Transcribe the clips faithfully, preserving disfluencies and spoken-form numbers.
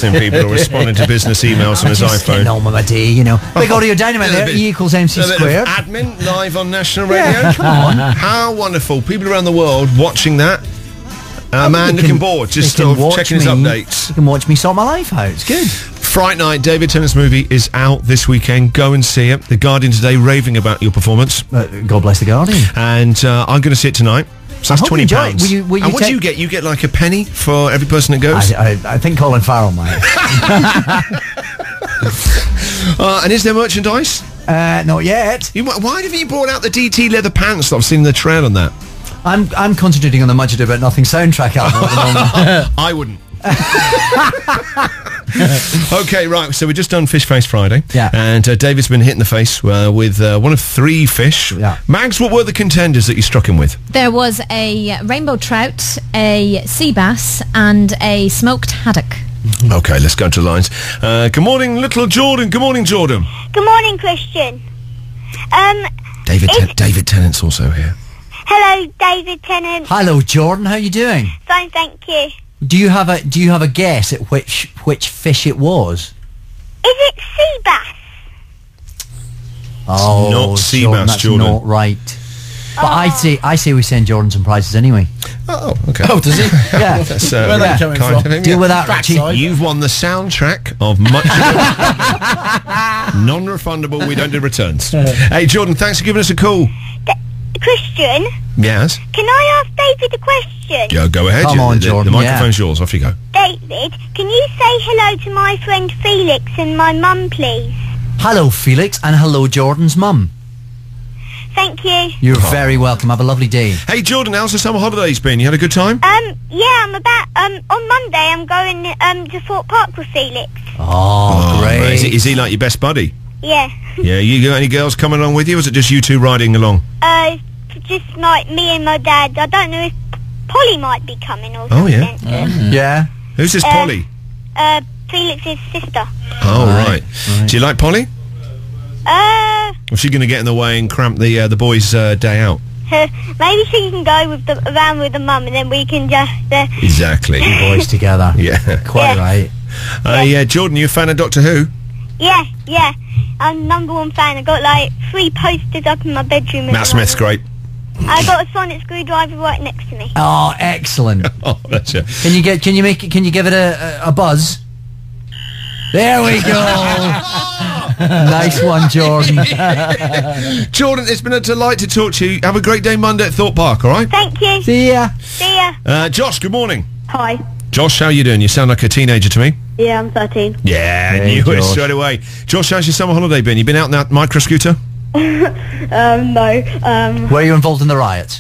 listening people are responding to business emails on his Just iPhone. getting on with my day, you know. Big audio dynamite there. E equals M C A bit of squared. admin live on National Radio. Yeah, come on. How wonderful. People around the world watching that. A man They looking can- bored, they just can sort of watch checking his me- updates. You can watch me sort my life out. It's good. Fright Night, David Tennant's movie is out this weekend. Go and see it. The Guardian today raving about your performance. Uh, God bless the Guardian. And uh, I'm going to see it tonight. So I that's hope you twenty enjoy it. pounds. Will you- will you and what do take- you get? You get like a penny for every person that goes? I, I, I think Colin Farrell might. uh, and is there merchandise? Uh, not yet. You, why haven't you brought out the D T leather pants that I've seen in the trail on that? I'm I'm concentrating on the Much Ado About Nothing soundtrack album at the moment. I wouldn't. Okay, right, so we've just done Fish Face Friday. Yeah. And uh, David's been hit in the face uh, with uh, one of three fish. Yeah. Mags, what were the contenders that you struck him with? There was a rainbow trout, a sea bass, and a smoked haddock. Okay, let's go to the lines. Uh, good morning, little Jordan. Good morning, Jordan. Good morning, Christian. Um, David Is- Ten- David Tennant's also here. hello, David Tennant. Hello, Jordan. How you doing? Fine, thank you. Do you have a Do you have a guess at which which fish it was? Is it sea bass? Oh, not sea Jordan, bass, that's Jordan. not right. But I say I say we send Jordan some prizes anyway. Oh, okay. Oh, does he? Yeah. That's uh, Where are they yeah, coming kind from? of him, Deal yeah. with that, Richie. Backside. You've won the soundtrack of Much non-refundable. We don't do returns. Hey, Jordan, thanks for giving us a call. D- Christian, Yes. can I ask David a question? Go, go ahead. Come You- on, the, Jordan, The yeah. microphone's yours. Off you go. David, can you say hello to my friend Felix and my mum, please? Hello, Felix, and hello, Jordan's mum. Thank you. You're very welcome. Have a lovely day. Hey, Jordan, how's the summer holidays been? You had a good time? Um, yeah, I'm about, um, on Monday I'm going, um, to Fort Park with Felix. Oh, right. great. Is he, is he like your best buddy? Yeah. Yeah, you got any girls coming along with you, or is it just you two riding along? Uh, just like me and my dad. I don't know if Polly might be coming or Oh, something. yeah. Yeah. Who's this Uh, Polly? Uh, Felix's sister. Oh, right, right. right. Do you like Polly? Uh, Or is she going to get in the way and cramp the uh, the boys' uh, day out? maybe she can go with the around with the mum, and then we can just. Uh, Exactly. Boys together. Yeah. Quite Yeah. right. Uh, yeah, Jordan, you a fan of Doctor Who? yeah, yeah. I'm number one fan. I got like three posters up in my bedroom. at Matt the Smith's moment. great. I got a sonic screwdriver right next to me. Oh, excellent. Oh, that's it. Can you get? Can you make it? Can you give it a, a, a buzz? There we go. Nice one, Jordan. Jordan, it's been a delight to talk to you. Have a great day Monday at Thorpe Park, all right? Thank you. See ya. See ya. Uh, Josh, good morning. Hi. Josh, how you doing? You sound like a teenager to me. Yeah, I'm thirteen. Yeah, I Hey, knew it Josh. straight away. Josh, how's your summer holiday been? You been out in that micro scooter? Um, no. Um, Were you involved in the riots?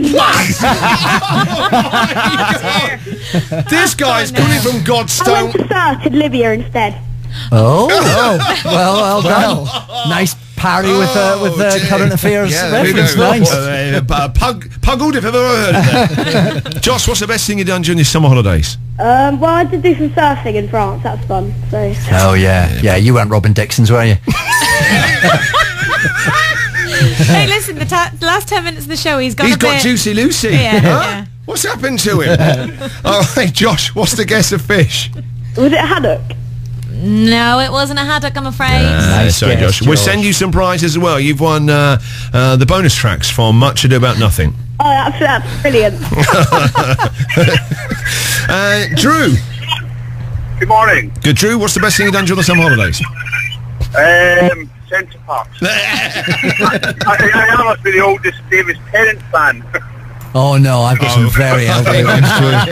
This guy's coming from Godstone. to surf in Libya instead. Oh. oh. Well, well done. Nice parry with uh, with uh, Oh, dear. current affairs Yeah, there we reference. go. Nice. Uh, uh, pug, puggled if I've ever heard of that. Josh, what's the best thing you've done during your summer holidays? Um, well, I did do some surfing in France. That's fun. So. Oh yeah, yeah. You weren't Robin Dixon's, were you? Hey, listen, the, ta- the last ten minutes of the show, he's got He's a got bit... Juicy Lucy. Yeah, Huh? yeah. What's happened to him? Oh, hey, Josh, what's the guess of fish? Was it a haddock? No, it wasn't a haddock, I'm afraid. Uh, sorry, guess, Josh. We'll Josh. send you some prizes as well. You've won uh, uh, the bonus tracks from Much Ado About Nothing. Oh, that's, that's brilliant. Uh, Drew. Good morning. Good, Drew. What's the best thing you've done during the summer holidays? Um, Centre Parks. I, I, I must be the oldest David Tennant fan. Oh no, I've got some very elderly ones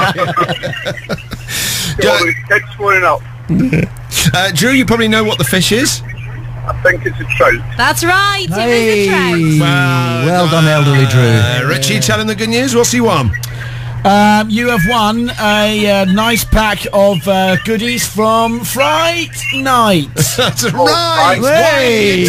too. All the kids scoring up. Uh, Drew, you probably know what the fish is. I think it's a trout. That's right, it was Hey. a trout. Well done, elderly Drew. Uh, Richie, tell him the good news. What's he won? Um, you have won a uh, nice pack of uh, goodies from Fright Night. That's Oh, right. Hey.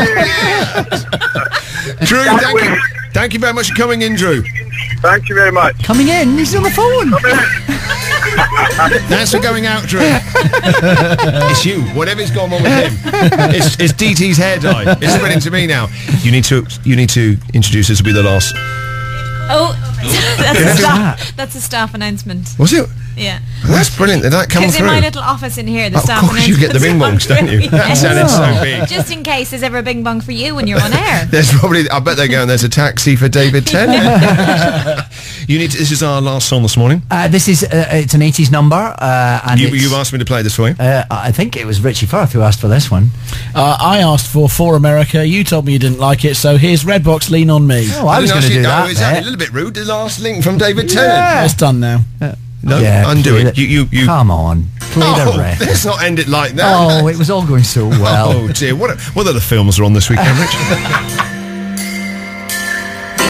Drew, thank you. Thank you very much for coming in, Drew. Thank you very much. Coming in, he's on the phone. Thanks for going out, Drew. It's you. Whatever's gone on with him. It's, it's D T's hair dye. It's spreading to me now. You need to. You need to introduce. This will be the last. Oh, that's, a Who's staff, that? that's a staff announcement. Was it? Yeah. That's brilliant. Did that come Because in through? my little office in here, the Of staff... course you get the bing bongs, don't you? That sounded so big. Just in case there's ever a bing bong for you when you're on air. There's probably, I bet they're going, there's a taxi for David Tennant. You need to, this is our last song this morning. Uh, this is, uh, it's an eighties number. Uh, and You, it's- you've asked me to play this for you. Uh, I think it was Richie Firth who asked for this one. Uh, I asked for For America. You told me you didn't like it, so here's Redbox, Lean on Me. Oh, I was didn't going to ask you- do oh, that. is that a bit. little bit rude? The last link from David Tennant. Yeah. It's done now. No, Yeah, undo play it. the- You, you, you. Come on, play Oh, the rest. let's not end it like that. Oh, it was all going so well. Oh dear, what what other films are on this weekend, Rich?